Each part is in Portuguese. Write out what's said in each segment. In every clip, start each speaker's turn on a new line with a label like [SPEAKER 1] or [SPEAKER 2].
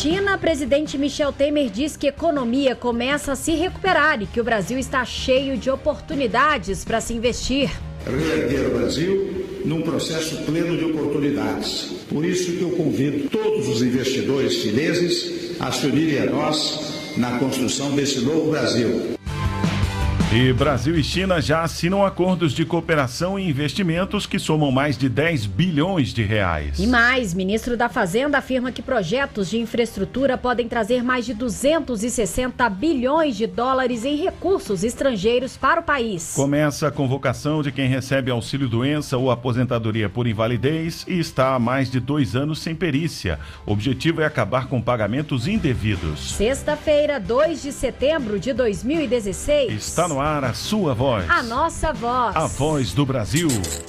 [SPEAKER 1] China, presidente Michel Temer diz que a economia começa a se recuperar e que o Brasil está cheio de oportunidades para se investir.
[SPEAKER 2] Reerguer o Brasil num processo pleno de oportunidades. Por isso que eu convido todos os investidores chineses a se unirem a nós na construção desse novo Brasil.
[SPEAKER 3] E Brasil e China já assinam acordos de cooperação e investimentos que somam mais de 10 bilhões de reais.
[SPEAKER 1] E mais, ministro da Fazenda afirma que projetos de infraestrutura podem trazer mais de 260 bilhões de dólares em recursos estrangeiros para o país.
[SPEAKER 3] Começa a convocação de quem recebe auxílio-doença ou aposentadoria por invalidez e está há mais de 2 anos sem perícia. O objetivo é acabar com pagamentos indevidos.
[SPEAKER 1] Sexta-feira, 2 de setembro de 2016.
[SPEAKER 3] Está no ar a sua voz.
[SPEAKER 1] A nossa voz.
[SPEAKER 3] A voz do Brasil.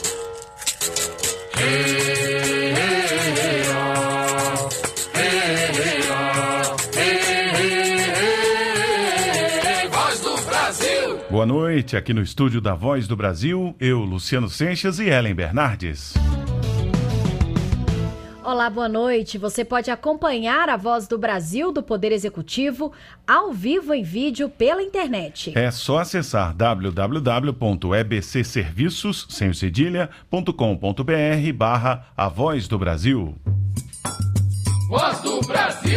[SPEAKER 4] Voz do Brasil.
[SPEAKER 3] Boa noite, aqui no estúdio da Voz do Brasil, eu, Luciano Seixas e Ellen Bernardes.
[SPEAKER 1] Olá, boa noite. Você pode acompanhar a Voz do Brasil do Poder Executivo ao vivo em vídeo pela internet.
[SPEAKER 3] É só acessar www.ebcserviços.com.br/A Voz do Brasil.
[SPEAKER 4] Voz do Brasil.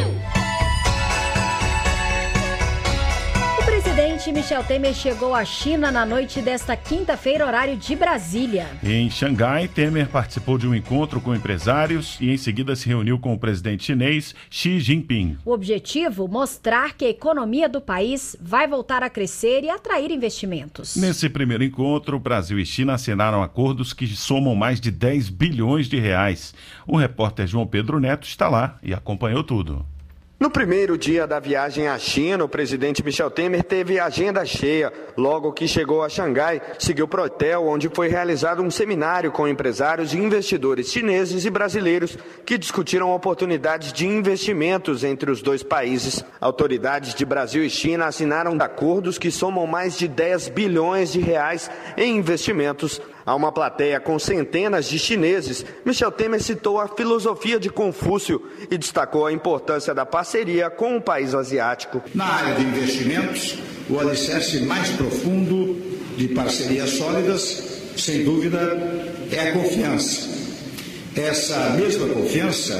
[SPEAKER 1] O presidente Michel Temer chegou à China na noite desta quinta-feira, horário de Brasília.
[SPEAKER 3] Em Xangai, Temer participou de um encontro com empresários e em seguida se reuniu com o presidente chinês Xi Jinping.
[SPEAKER 1] O objetivo, mostrar que a economia do país vai voltar a crescer e atrair investimentos.
[SPEAKER 3] Nesse primeiro encontro, Brasil e China assinaram acordos que somam mais de 10 bilhões de reais. O repórter João Pedro Neto está lá e acompanhou tudo.
[SPEAKER 5] No primeiro dia da viagem à China, o presidente Michel Temer teve agenda cheia. Logo que chegou a Xangai, seguiu para o hotel, onde foi realizado um seminário com empresários e investidores chineses e brasileiros que discutiram oportunidades de investimentos entre os dois países. Autoridades de Brasil e China assinaram acordos que somam mais de 10 bilhões de reais em investimentos. A uma plateia com centenas de chineses, Michel Temer citou a filosofia de Confúcio e destacou a importância da parceria com o país asiático.
[SPEAKER 2] Na área de investimentos, o alicerce mais profundo de parcerias sólidas, sem dúvida, é a confiança. Essa mesma confiança,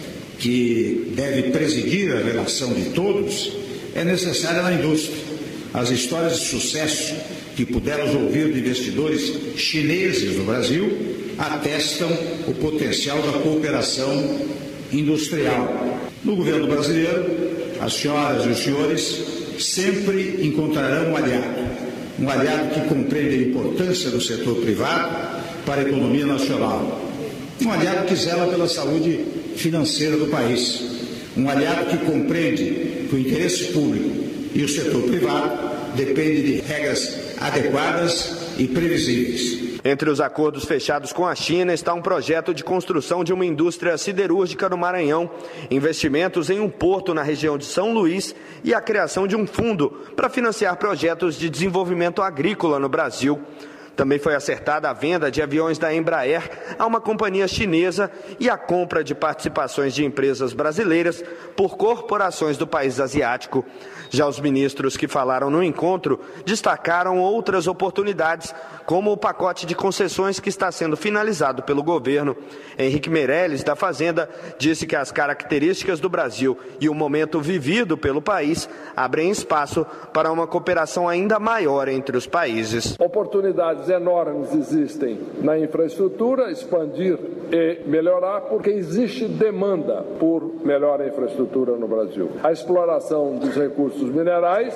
[SPEAKER 2] que deve presidir a relação de todos, é necessária na indústria. As histórias de sucesso que pudemos ouvir de investidores chineses no Brasil atestam o potencial da cooperação industrial. No governo brasileiro, as senhoras e os senhores sempre encontrarão um aliado que compreende a importância do setor privado para a economia nacional, um aliado que zela pela saúde financeira do país, um aliado que compreende que o interesse público e o setor privado dependem de regras adequadas e previsíveis.
[SPEAKER 5] Entre os acordos fechados com a China está um projeto de construção de uma indústria siderúrgica no Maranhão, investimentos em um porto na região de São Luís e a criação de um fundo para financiar projetos de desenvolvimento agrícola no Brasil. Também foi acertada a venda de aviões da Embraer a uma companhia chinesa e a compra de participações de empresas brasileiras por corporações do país asiático. Já os ministros que falaram no encontro destacaram outras oportunidades, como o pacote de concessões que está sendo finalizado pelo governo. Henrique Meirelles, da Fazenda, disse que as características do Brasil e o momento vivido pelo país abrem espaço para uma cooperação ainda maior entre os países.
[SPEAKER 6] Oportunidades enormes existem na infraestrutura, expandir e melhorar, porque existe demanda por melhor infraestrutura no Brasil. A exploração dos recursos minerais,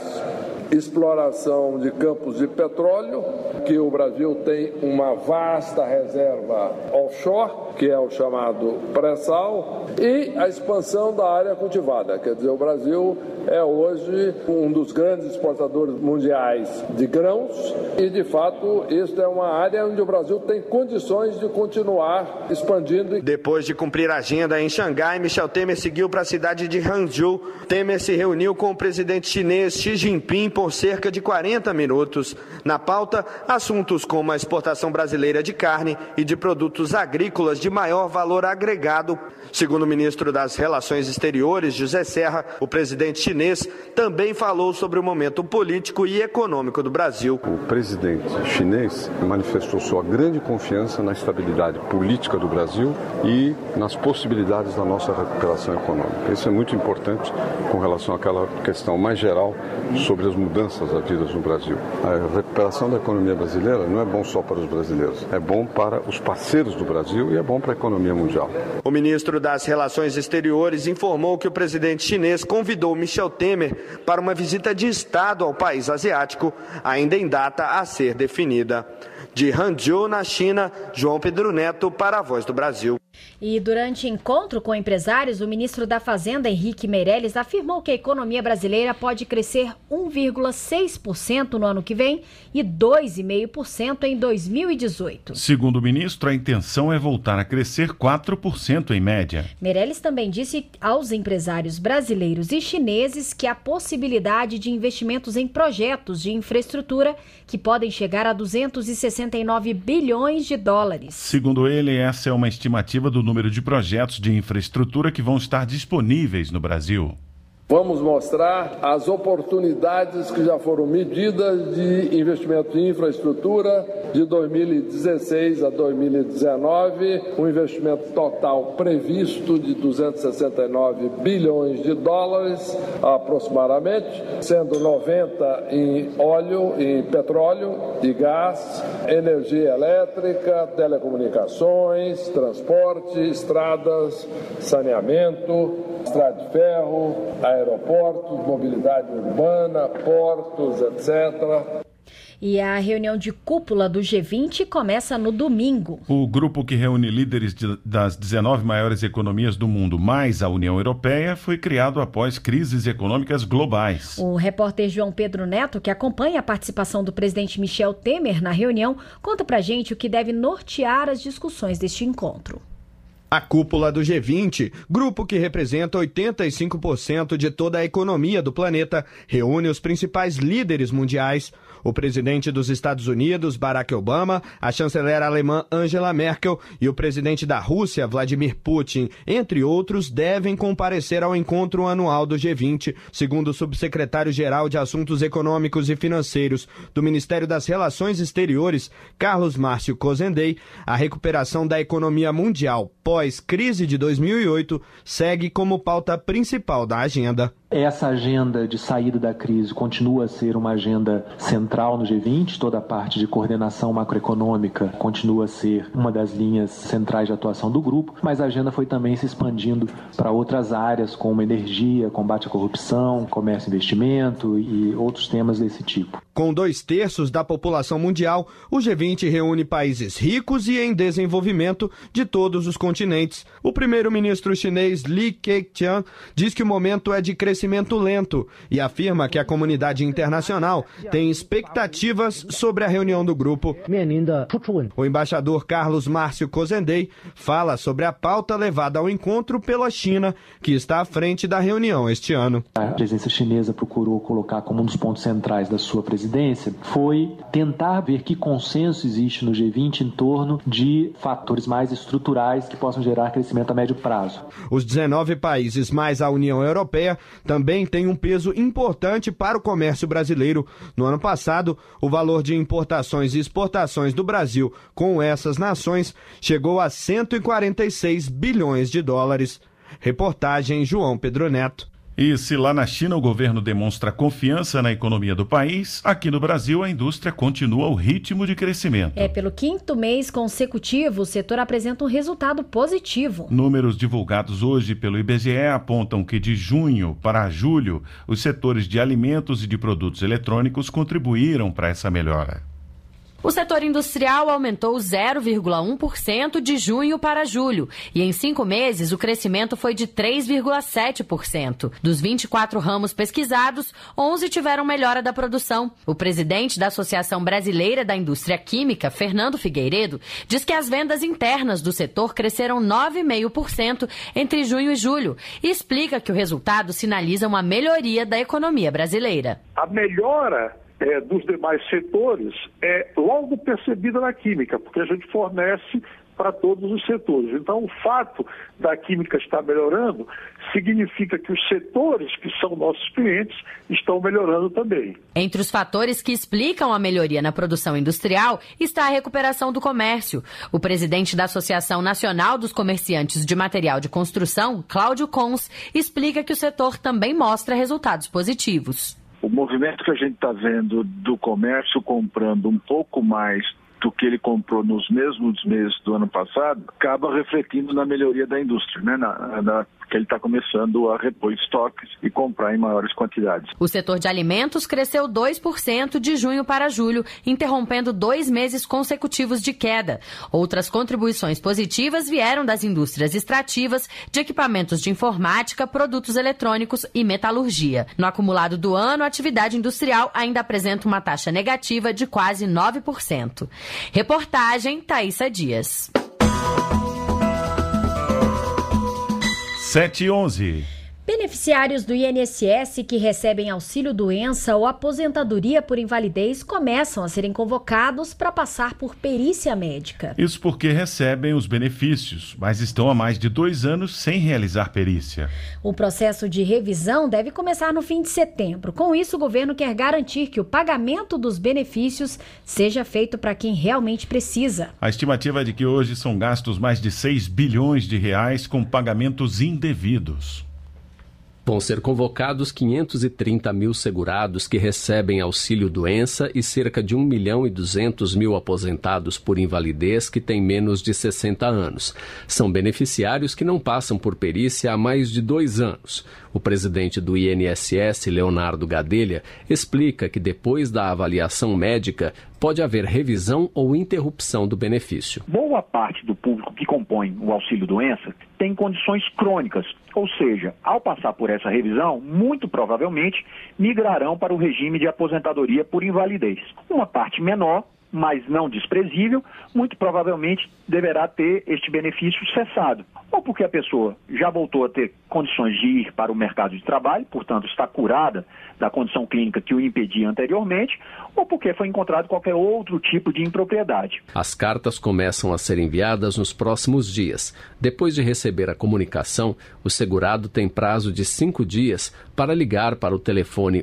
[SPEAKER 6] exploração de campos de petróleo, que o Brasil tem uma vasta reserva offshore, que é o chamado pré-sal, e a expansão da área cultivada. Quer dizer, o Brasil é hoje um dos grandes exportadores mundiais de grãos e, de fato, esta é uma área onde o Brasil tem condições de continuar expandindo.
[SPEAKER 5] Depois de cumprir a agenda em Xangai, Michel Temer seguiu para a cidade de Hangzhou. Temer se reuniu com o presidente chinês Xi Jinping por cerca de 40 minutos. Na pauta, assuntos como a exportação brasileira de carne e de produtos agrícolas de maior valor agregado. Segundo o ministro das Relações Exteriores, José Serra, o presidente chinês também falou sobre o momento político e econômico do Brasil.
[SPEAKER 7] O presidente chinês manifestou sua grande confiança na estabilidade política do Brasil e nas possibilidades da nossa recuperação econômica. Isso é muito importante com relação àquela questão mais geral sobre as mudanças havidas no Brasil. A recuperação da economia brasileira não é bom só para os brasileiros, é bom para os parceiros do Brasil e é bom para a economia mundial.
[SPEAKER 5] O ministro das Relações Exteriores informou que o presidente chinês convidou Michel Temer para uma visita de Estado ao país asiático, ainda em data a ser definida. De Hangzhou, na China, João Pedro Neto para a Voz do Brasil.
[SPEAKER 1] E durante encontro com empresários, o ministro da Fazenda, Henrique Meirelles, afirmou que a economia brasileira pode crescer 1,6% no ano que vem e 2,5% em 2018.
[SPEAKER 3] Segundo o ministro, a intenção é voltar a crescer 4% em média.
[SPEAKER 1] Meirelles também disse aos empresários brasileiros e chineses que há possibilidade de investimentos em projetos de infraestrutura que podem chegar a 269 bilhões de dólares.
[SPEAKER 3] Segundo ele, essa é uma estimativa do número de projetos de infraestrutura que vão estar disponíveis no Brasil.
[SPEAKER 6] Vamos mostrar as oportunidades que já foram medidas de investimento em infraestrutura de 2016 a 2019, um investimento total previsto de 269 bilhões de dólares aproximadamente, sendo 90 em óleo, em petróleo e gás, energia elétrica, telecomunicações, transporte, estradas, saneamento, estrada de ferro, aeroportos, mobilidade urbana, portos, etc.
[SPEAKER 1] E a reunião de cúpula do G20 começa no domingo.
[SPEAKER 3] O grupo que reúne líderes das 19 maiores economias do mundo, mais a União Europeia, foi criado após crises econômicas globais.
[SPEAKER 1] O repórter João Pedro Neto, que acompanha a participação do presidente Michel Temer na reunião, conta pra gente o que deve nortear as discussões deste encontro.
[SPEAKER 8] A cúpula do G20, grupo que representa 85% de toda a economia do planeta, reúne os principais líderes mundiais. O presidente dos Estados Unidos, Barack Obama, a chanceler alemã Angela Merkel e o presidente da Rússia, Vladimir Putin, entre outros, devem comparecer ao encontro anual do G20, segundo o subsecretário-geral de Assuntos Econômicos e Financeiros do Ministério das Relações Exteriores, Carlos Márcio Cozendey. A recuperação da economia mundial pós-crise de 2008 segue como pauta principal da agenda.
[SPEAKER 9] Essa agenda de saída da crise continua a ser uma agenda central no G20, toda a parte de coordenação macroeconômica continua a ser uma das linhas centrais de atuação do grupo, mas a agenda foi também se expandindo para outras áreas como energia, combate à corrupção, comércio e investimento e outros temas desse tipo.
[SPEAKER 8] Com 2/3 da população mundial, o G20 reúne países ricos e em desenvolvimento de todos os continentes. O primeiro-ministro chinês Li Keqiang diz que o momento é de crescimento lento e afirma que a comunidade internacional tem expectativas sobre a reunião do grupo. O embaixador Carlos Márcio Cozendey fala sobre a pauta levada ao encontro pela China, que está à frente da reunião este ano.
[SPEAKER 9] A presidência chinesa procurou colocar como um dos pontos centrais da sua presidência foi tentar ver que consenso existe no G20 em torno de fatores mais estruturais que possam gerar crescimento a médio prazo.
[SPEAKER 8] Os 19 países mais a União Europeia também têm um peso importante para o comércio brasileiro. No ano passado, o valor de importações e exportações do Brasil com essas nações chegou a 146 bilhões de dólares. Reportagem João Pedro Neto.
[SPEAKER 3] E se lá na China o governo demonstra confiança na economia do país, aqui no Brasil a indústria continua o ritmo de crescimento.
[SPEAKER 1] Pelo 5º mês consecutivo, o setor apresenta um resultado positivo.
[SPEAKER 3] Números divulgados hoje pelo IBGE apontam que de junho para julho, os setores de alimentos e de produtos eletrônicos contribuíram para essa melhora.
[SPEAKER 10] O setor industrial aumentou 0,1% de junho para julho e em 5 meses o crescimento foi de 3,7%. Dos 24 ramos pesquisados, 11 tiveram melhora da produção. O presidente da Associação Brasileira da Indústria Química, Fernando Figueiredo, diz que as vendas internas do setor cresceram 9,5% entre junho e julho e explica que o resultado sinaliza uma melhoria da economia brasileira.
[SPEAKER 11] A melhora dos demais setores é logo percebida na química, porque a gente fornece para todos os setores. Então, o fato da química estar melhorando significa que os setores que são nossos clientes estão melhorando também.
[SPEAKER 10] Entre os fatores que explicam a melhoria na produção industrial está a recuperação do comércio. O presidente da Associação Nacional dos Comerciantes de Material de Construção, Cláudio Cons, explica que o setor também mostra resultados positivos.
[SPEAKER 12] O movimento que a gente está vendo do comércio comprando um pouco mais do que ele comprou nos mesmos meses do ano passado, acaba refletindo na melhoria da indústria, né? Que ele está começando a repor estoques e comprar em maiores quantidades.
[SPEAKER 10] O setor de alimentos cresceu 2% de junho para julho, interrompendo 2 meses consecutivos de queda. Outras contribuições positivas vieram das indústrias extrativas, de equipamentos de informática, produtos eletrônicos e metalurgia. No acumulado do ano, a atividade industrial ainda apresenta uma taxa negativa de quase 9%. Reportagem Thaísa Dias.
[SPEAKER 3] 7h11.
[SPEAKER 1] Beneficiários do INSS que recebem auxílio-doença ou aposentadoria por invalidez começam a serem convocados para passar por perícia médica.
[SPEAKER 3] Isso porque recebem os benefícios, mas estão há mais de 2 anos sem realizar perícia.
[SPEAKER 1] O processo de revisão deve começar no fim de setembro. Com isso, o governo quer garantir que o pagamento dos benefícios seja feito para quem realmente precisa.
[SPEAKER 3] A estimativa é de que hoje são gastos mais de 6 bilhões de reais com pagamentos indevidos.
[SPEAKER 13] Vão ser convocados 530 mil segurados que recebem auxílio-doença e cerca de 1.200.000 aposentados por invalidez que têm menos de 60 anos. São beneficiários que não passam por perícia há mais de 2 anos. O presidente do INSS, Leonardo Gadelha, explica que depois da avaliação médica pode haver revisão ou interrupção do benefício.
[SPEAKER 14] Boa parte do público que compõe o auxílio-doença tem condições crônicas, ou seja, ao passar por essa revisão, muito provavelmente migrarão para o regime de aposentadoria por invalidez. Uma parte menor, mas não desprezível, muito provavelmente deverá ter este benefício cessado. Ou porque a pessoa já voltou a ter condições de ir para o mercado de trabalho, portanto está curada da condição clínica que o impedia anteriormente, ou porque foi encontrado qualquer outro tipo de impropriedade.
[SPEAKER 13] As cartas começam a ser enviadas nos próximos dias. Depois de receber a comunicação, o segurado tem prazo de 5 dias para ligar para o telefone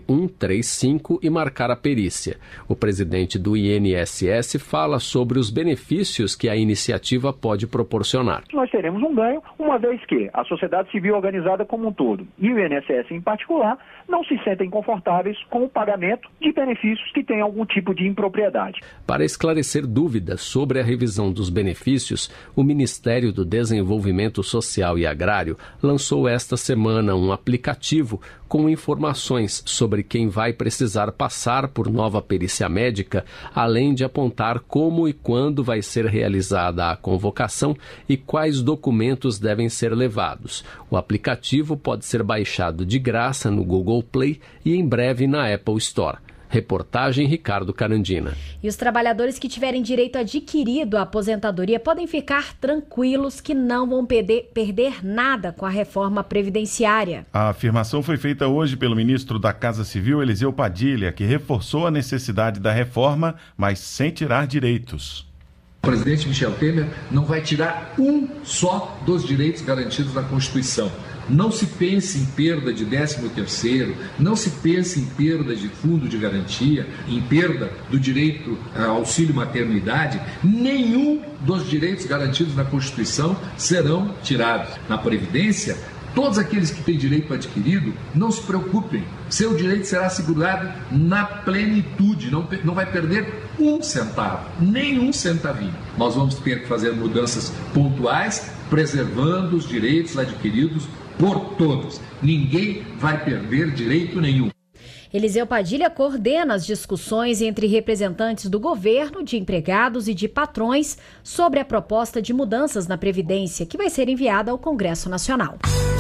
[SPEAKER 13] 135 e marcar a perícia. O presidente do INSS fala sobre os benefícios que a iniciativa pode proporcionar.
[SPEAKER 14] Nós teremos um ganho, uma vez que a sociedade civil organizada como um todo e o INSS em particular não se sentem confortáveis com o pagamento de benefícios que têm algum tipo de impropriedade.
[SPEAKER 13] Para esclarecer dúvidas sobre a revisão dos benefícios, o Ministério do Desenvolvimento Social e Agrário lançou esta semana um aplicativo com informações sobre quem vai precisar passar por nova perícia médica, além de apontar como e quando vai ser realizada a convocação e quais documentos devem ser levados. O aplicativo pode ser baixado de graça no Google Play e em breve na Apple Store. Reportagem Ricardo Carandina.
[SPEAKER 1] E os trabalhadores que tiverem direito adquirido à aposentadoria podem ficar tranquilos que não vão perder nada com a reforma previdenciária.
[SPEAKER 3] A afirmação foi feita hoje pelo ministro da Casa Civil, Eliseu Padilha, que reforçou a necessidade da reforma, mas sem tirar direitos.
[SPEAKER 15] O presidente Michel Temer não vai tirar um só dos direitos garantidos na Constituição. Não se pense em perda de 13º, não se pense em perda de fundo de garantia, em perda do direito ao auxílio maternidade. Nenhum dos direitos garantidos na Constituição serão tirados. Na Previdência, todos aqueles que têm direito adquirido, não se preocupem, seu direito será assegurado na plenitude, não vai perder um centavo, nenhum centavinho. Nós vamos ter que fazer mudanças pontuais, preservando os direitos adquiridos por todos. Ninguém vai perder direito nenhum.
[SPEAKER 1] Eliseu Padilha coordena as discussões entre representantes do governo, de empregados e de patrões sobre a proposta de mudanças na Previdência, que vai ser enviada ao Congresso Nacional.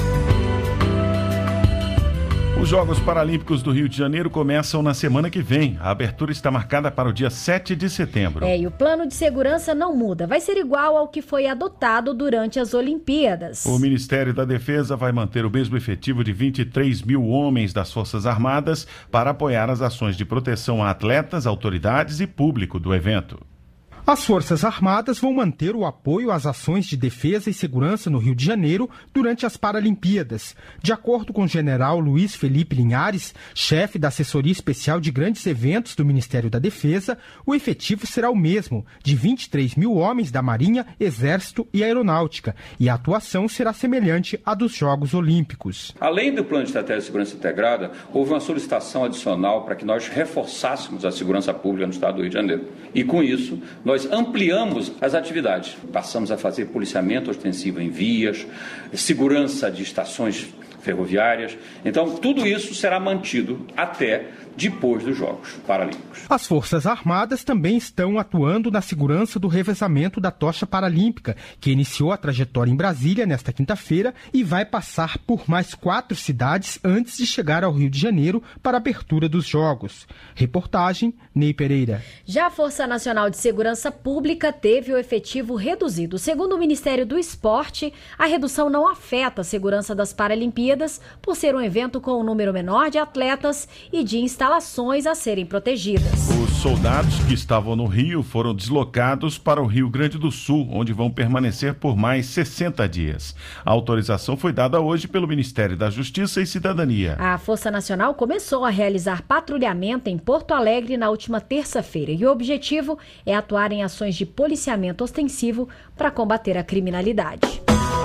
[SPEAKER 3] Os Jogos Paralímpicos do Rio de Janeiro começam na semana que vem. A abertura está marcada para o dia 7 de setembro.
[SPEAKER 1] E o plano de segurança não muda. Vai ser igual ao que foi adotado durante as Olimpíadas.
[SPEAKER 3] O Ministério da Defesa vai manter o mesmo efetivo de 23 mil homens das Forças Armadas para apoiar as ações de proteção a atletas, autoridades e público do evento.
[SPEAKER 16] As Forças Armadas vão manter o apoio às ações de defesa e segurança no Rio de Janeiro durante as Paralimpíadas. De acordo com o general Luiz Felipe Linhares, chefe da Assessoria Especial de Grandes Eventos do Ministério da Defesa, o efetivo será o mesmo, de 23 mil homens da Marinha, Exército e Aeronáutica, e a atuação será semelhante à dos Jogos Olímpicos.
[SPEAKER 17] Além do Plano de Estratégia de Segurança Integrada, houve uma solicitação adicional para que nós reforçássemos a segurança pública no Estado do Rio de Janeiro. E com isso, nós ampliamos as atividades. Passamos a fazer policiamento ostensivo em vias, segurança de estações ferroviárias. Então, tudo isso será mantido até depois dos Jogos Paralímpicos.
[SPEAKER 16] As Forças Armadas também estão atuando na segurança do revezamento da tocha paralímpica, que iniciou a trajetória em Brasília nesta quinta-feira e vai passar por mais 4 cidades antes de chegar ao Rio de Janeiro para a abertura dos Jogos. Reportagem, Ney Pereira.
[SPEAKER 1] Já a Força Nacional de Segurança Pública teve o efetivo reduzido. Segundo o Ministério do Esporte, a redução não afeta a segurança das Paralimpíadas, por ser um evento com um número menor de atletas e de instalações a serem protegidas.
[SPEAKER 3] Os soldados que estavam no Rio foram deslocados para o Rio Grande do Sul, onde vão permanecer por mais 60 dias. A autorização foi dada hoje pelo Ministério da Justiça e Cidadania.
[SPEAKER 1] A Força Nacional começou a realizar patrulhamento em Porto Alegre na última terça-feira e o objetivo é atuar em ações de policiamento ostensivo para combater a criminalidade.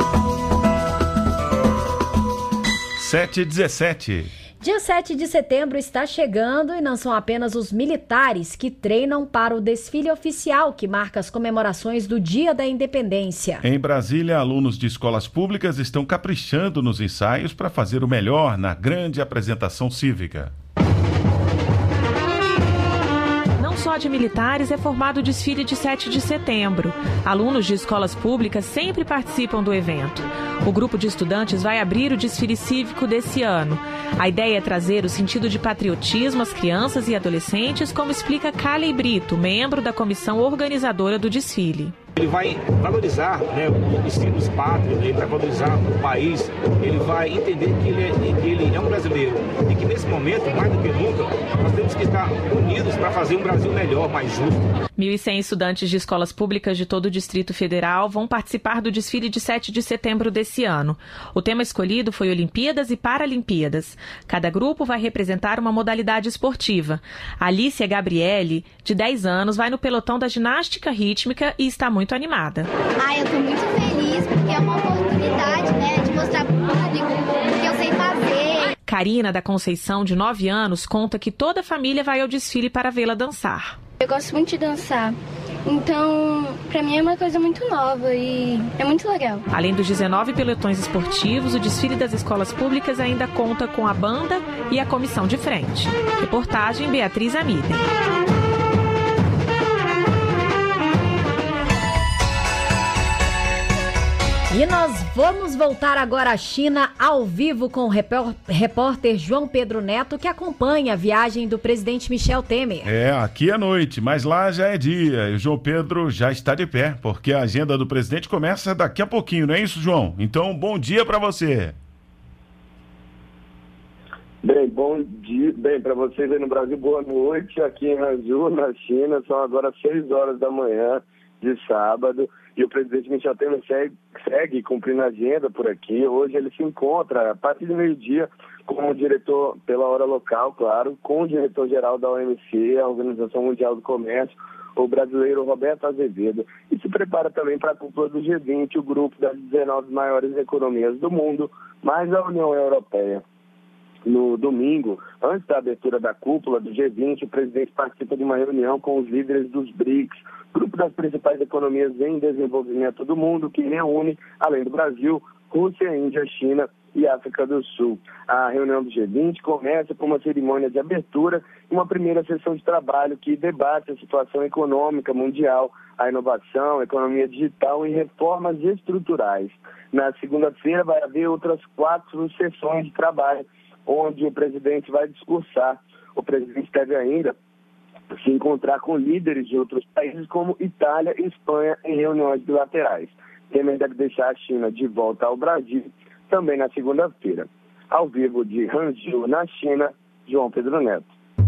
[SPEAKER 3] 7h17.
[SPEAKER 1] Dia 7 de setembro está chegando e não são apenas os militares que treinam para o desfile oficial que marca as comemorações do Dia da Independência.
[SPEAKER 3] Em Brasília, alunos de escolas públicas estão caprichando nos ensaios para fazer o melhor na grande apresentação cívica.
[SPEAKER 18] Só de militares é formado o desfile de 7 de setembro. Alunos de escolas públicas sempre participam do evento. O grupo de estudantes vai abrir o desfile cívico desse ano. A ideia é trazer o sentido de patriotismo às crianças e adolescentes, como explica Cáley Brito, membro da comissão organizadora do desfile.
[SPEAKER 19] Ele vai valorizar, os símbolos pátrios, ele vai valorizar o país, ele vai entender que ele é um brasileiro e que nesse momento, mais do que nunca, nós temos que estar unidos para fazer um Brasil melhor, mais justo.
[SPEAKER 18] 1.100 estudantes de escolas públicas de todo o Distrito Federal vão participar do desfile de 7 de setembro desse ano. O tema escolhido foi Olimpíadas e Paralimpíadas. Cada grupo vai representar uma modalidade esportiva. Alicia Gabriele, de 10 anos, vai no pelotão da ginástica rítmica e está muito animada.
[SPEAKER 20] Eu estou muito feliz porque é uma oportunidade, de mostrar para o público o que eu sei fazer.
[SPEAKER 18] Karina da Conceição, de 9 anos, conta que toda a família vai ao desfile para vê-la dançar.
[SPEAKER 21] Eu gosto muito de dançar, então para mim é uma coisa muito nova e é muito legal.
[SPEAKER 18] Além dos 19 pelotões esportivos, o desfile das escolas públicas ainda conta com a banda e a comissão de frente. Reportagem Beatriz Amiden.
[SPEAKER 1] E nós vamos voltar agora à China ao vivo com o repórter João Pedro Neto, que acompanha a viagem do presidente Michel Temer.
[SPEAKER 3] Aqui é noite, mas lá já é dia e o João Pedro já está de pé, porque a agenda do presidente começa daqui a pouquinho, não é isso, João? Então, bom dia para você.
[SPEAKER 22] Bom dia, para vocês aí no Brasil, boa noite. Aqui em Hangzhou, na China, são agora 6 horas da manhã de sábado. E o presidente Michel Temer segue cumprindo a agenda por aqui. Hoje ele se encontra, a partir do meio-dia, com o diretor, pela hora local, claro, com o diretor-geral da OMC, a Organização Mundial do Comércio, o brasileiro Roberto Azevedo. E se prepara também para a cúpula do G20, o grupo das 19 maiores economias do mundo, mais a União Europeia. No domingo, antes da abertura da cúpula do G20, o presidente participa de uma reunião com os líderes dos BRICS, grupo das principais economias em desenvolvimento do mundo, que reúne, além do Brasil, Rússia, Índia, China e África do Sul. A reunião do G20 começa com uma cerimônia de abertura e uma primeira sessão de trabalho que debate a situação econômica mundial, a inovação, a economia digital e reformas estruturais. Na segunda-feira vai haver outras 4 sessões de trabalho, onde o presidente vai discursar. O presidente deve ainda se encontrar com líderes de outros países como Itália e Espanha em reuniões bilaterais. Temer deve deixar a China de volta ao Brasil também na segunda-feira. Ao vivo de Hangzhou, na China, João Pedro Neto.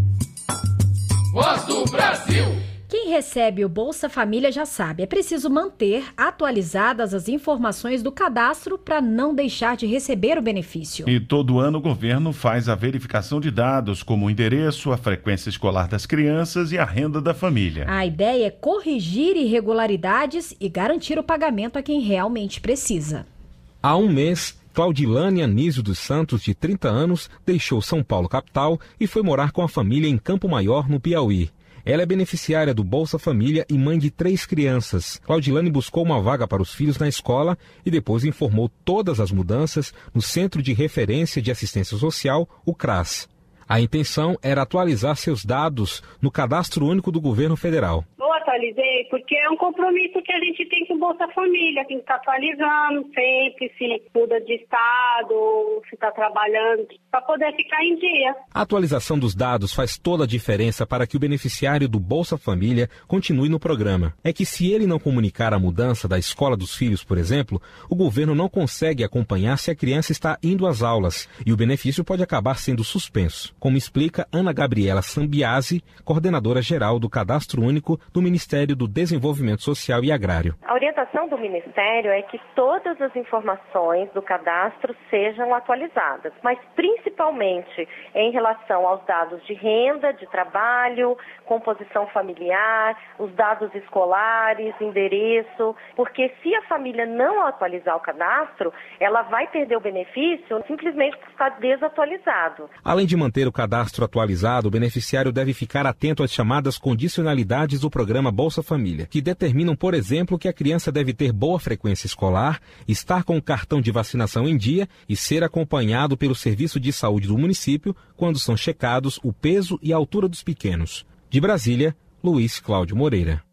[SPEAKER 1] Voz do Brasil! Quem recebe o Bolsa Família já sabe, é preciso manter atualizadas as informações do cadastro para não deixar de receber o benefício.
[SPEAKER 3] E todo ano o governo faz a verificação de dados, como o endereço, a frequência escolar das crianças e a renda da família.
[SPEAKER 1] A ideia é corrigir irregularidades e garantir o pagamento a quem realmente precisa.
[SPEAKER 2] Há um mês, Claudilane Anísio dos Santos, de 30 anos, deixou São Paulo capital e foi morar com a família em Campo Maior, no Piauí. Ela é beneficiária do Bolsa Família e mãe de 3 crianças. Claudilane buscou uma vaga para os filhos na escola e depois informou todas as mudanças no Centro de Referência de Assistência Social, o CRAS. A intenção era atualizar seus dados no Cadastro Único do Governo Federal.
[SPEAKER 4] Eu atualizei porque é um compromisso que a gente tem com o Bolsa Família, tem que estar atualizando sempre, se muda de estado, se está trabalhando, para poder ficar em dia.
[SPEAKER 2] A atualização dos dados faz toda a diferença para que o beneficiário do Bolsa Família continue no programa. É que se ele não comunicar a mudança da escola dos filhos, por exemplo, o governo não consegue acompanhar se a criança está indo às aulas e o benefício pode acabar sendo suspenso, como explica Ana Gabriela Sambiase, coordenadora geral do Cadastro Único do Ministério do Desenvolvimento Social e Agrário.
[SPEAKER 23] A orientação do Ministério é que todas as informações do cadastro sejam atualizadas, mas principalmente em relação aos dados de renda, de trabalho, composição familiar, os dados escolares, endereço, porque se a família não atualizar o cadastro, ela vai perder o benefício simplesmente por estar desatualizado.
[SPEAKER 2] Além de manter o cadastro atualizado, o beneficiário deve ficar atento às chamadas condicionalidades do programa Bolsa Família, que determinam, por exemplo, que a criança deve ter boa frequência escolar, estar com o cartão de vacinação em dia e ser acompanhado pelo Serviço de Saúde do município quando são checados o peso e a altura dos pequenos. De Brasília, Luiz Cláudio Moreira.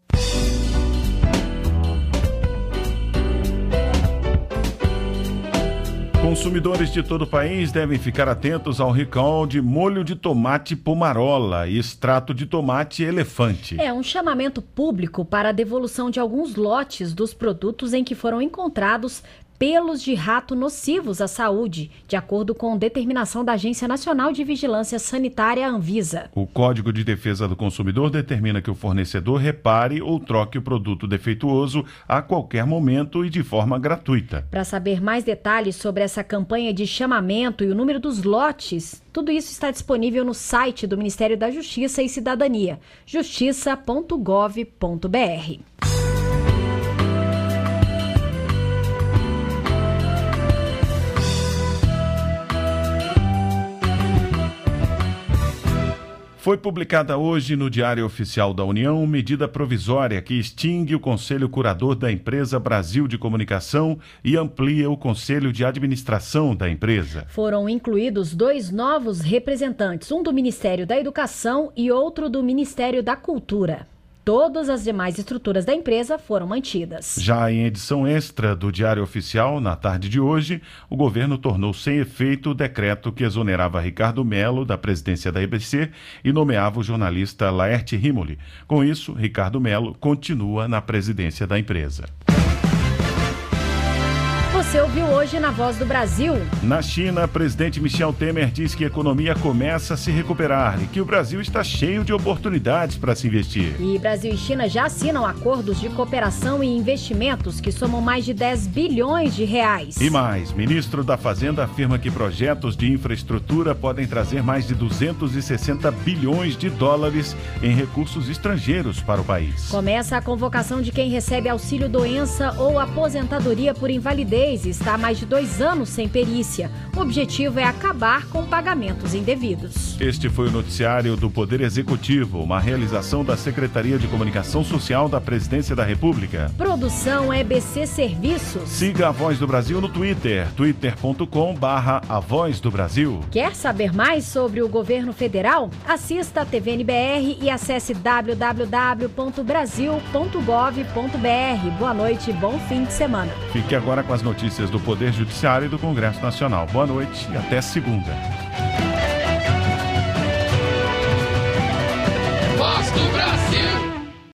[SPEAKER 3] Consumidores de todo o país devem ficar atentos ao recall de molho de tomate Pomarola e extrato de tomate Elefante.
[SPEAKER 1] É um chamamento público para a devolução de alguns lotes dos produtos em que foram encontrados pelos de rato nocivos à saúde, de acordo com determinação da Agência Nacional de Vigilância Sanitária, Anvisa.
[SPEAKER 3] O Código de Defesa do Consumidor determina que o fornecedor repare ou troque o produto defeituoso a qualquer momento e de forma gratuita.
[SPEAKER 1] Para saber mais detalhes sobre essa campanha de chamamento e o número dos lotes, tudo isso está disponível no site do Ministério da Justiça e Cidadania, justiça.gov.br.
[SPEAKER 3] Foi publicada hoje no Diário Oficial da União medida provisória que extingue o Conselho Curador da empresa Brasil de Comunicação e amplia o Conselho de Administração da empresa.
[SPEAKER 1] Foram incluídos 2 novos representantes, um do Ministério da Educação e outro do Ministério da Cultura. Todas as demais estruturas da empresa foram mantidas.
[SPEAKER 3] Já em edição extra do Diário Oficial, na tarde de hoje, o governo tornou sem efeito o decreto que exonerava Ricardo Mello da presidência da EBC e nomeava o jornalista Laerte Rimoli. Com isso, Ricardo Mello continua na presidência da empresa.
[SPEAKER 1] Você ouviu hoje na Voz do Brasil.
[SPEAKER 3] Na China, presidente Michel Temer diz que a economia começa a se recuperar e que o Brasil está cheio de oportunidades para se investir.
[SPEAKER 1] E Brasil e China já assinam acordos de cooperação e investimentos que somam mais de 10 bilhões de reais.
[SPEAKER 3] E mais, ministro da Fazenda afirma que projetos de infraestrutura podem trazer mais de 260 bilhões de dólares em recursos estrangeiros para o país.
[SPEAKER 1] Começa a convocação de quem recebe auxílio-doença ou aposentadoria por invalidez 2016 e está há mais de 2 anos sem perícia. O objetivo é acabar com pagamentos indevidos.
[SPEAKER 3] Este foi o noticiário do Poder Executivo, uma realização da Secretaria de Comunicação Social da Presidência da República.
[SPEAKER 1] Produção EBC Serviços.
[SPEAKER 3] Siga a Voz do Brasil no Twitter, twitter.com/A Voz do Brasil.
[SPEAKER 1] Quer saber mais sobre o governo federal? Assista a TV NBR e acesse www.brasil.gov.br. Boa noite e bom fim de semana.
[SPEAKER 3] Fique agora com as notícias do Poder Judiciário e do Congresso Nacional. Boa noite e até segunda.